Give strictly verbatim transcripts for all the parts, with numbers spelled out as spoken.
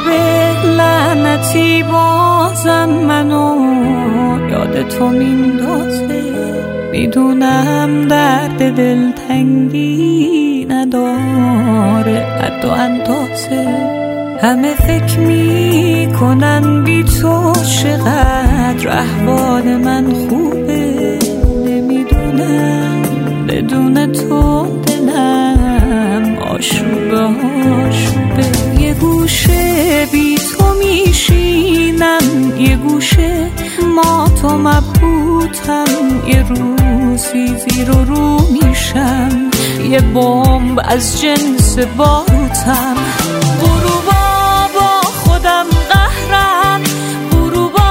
خوبه لعنتی بازم منو یاد تو میندازه. میدونم درد دلتنگی نداره حد و اندازه. همه فکر میکنن بی تو چقدر احوال من خوبه. نمیدونم بدون تو دلم آشوبه آشوبه. یه گوشه بی تو میشینم، یه گوشه ما تو مبهوتم. یه روزی زیر و رو میشم، یه بمب از جنس باروتم. غروبا با خودم قهرم، غروبا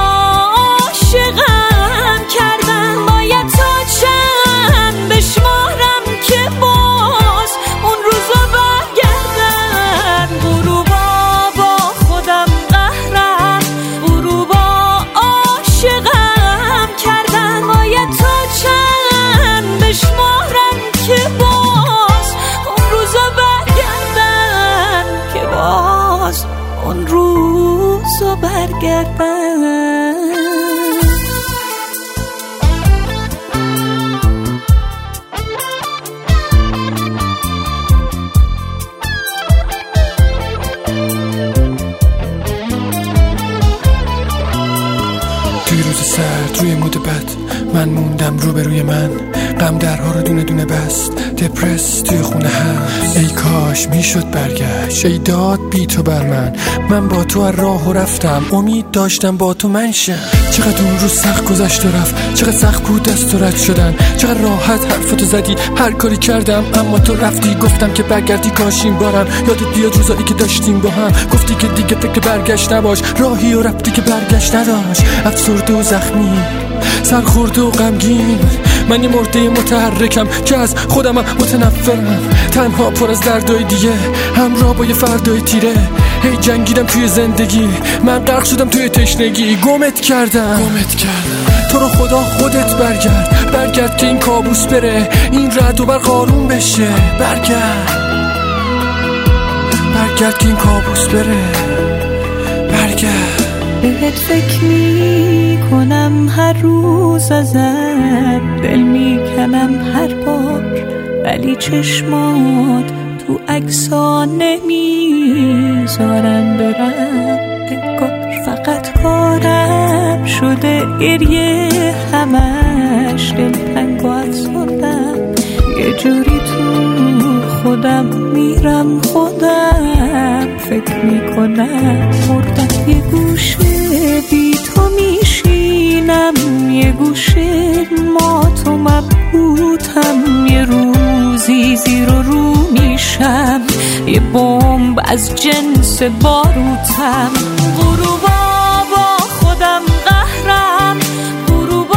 عاشقم کردن. باید تا چند بشمارم که باز اون روزا برگردن. غروبا با خودم قهرم، غروبا عاشقم کردن. باید تا چند بشمارم که باز اون روزا برگردن، که باز اون روزا برگردن. توی روز سرد روی مود بد من موندم روبروی من. غم درها رو دونه دونه بست، دپرس توی خونه هست. ای کاش میشد برگشت، ای داد بی تو بر من. من با تو از راه و رفتم، امید داشتم با تو منشم. چقدر اون روز سخت گذشت و رفت، چقدر سخت بود دست و رد شدن. چقدر راحت حرفتو زدی، هر کاری کردم اما تو رفتی. گفتم که برگردی کاش این بارم یادت بیاد روزایی که داشتیم با هم. گفتی که دیگه فکر برگشت نباش، راهی و رفتی که برگشت نداشت. افسرده و زخمی، سرخورده و غمگین، من یه مرده متحرکم که از خودم متنفرم. تنها پر از دردای دیگه، همراه با یه فردای تیره. هی جنگیدم توی زندگی، من غرق شدم توی تشنگی. گمت کردم گمت کردم تو رو خدا خودت برگرد. برگرد که این کابوس بره، این رعد و برق آروم بشه. برگرد برگرد که این کابوس بره. برگرد. بهت فکر می کنم هر روز ازت، دل می کنم هر بار. ولی چشمات تو عکس‌ها نمیذارن برم. انگار فقط کارم شده گریه، همش دلتنگ و افسردم. یه جوری تو خودم میرم، خودم فکر میکنم مردم. یه گوشه بی تو میشینم، یه گوشه ما تو مبهوتم. یه روزی زیر و رو میشم، یه بمب از جنس باروتم. غروبا با خودم قهرم، غروبا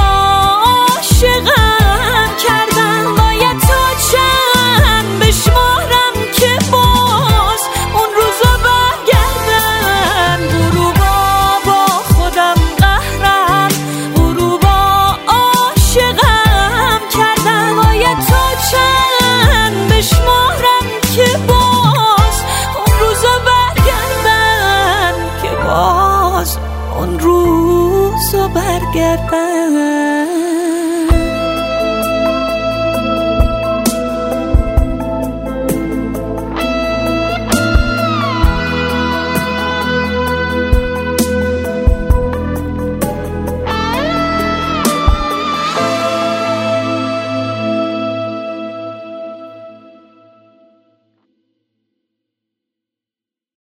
عاشقم کردن. باید تا چند بشمارم که باز اون روزا برگردن. غروبا با خودم قهرم، غروبا عاشقم کردن. باید تا چند بشمارم که باز اون روزا برگردن، که باز اون روزا برگردن.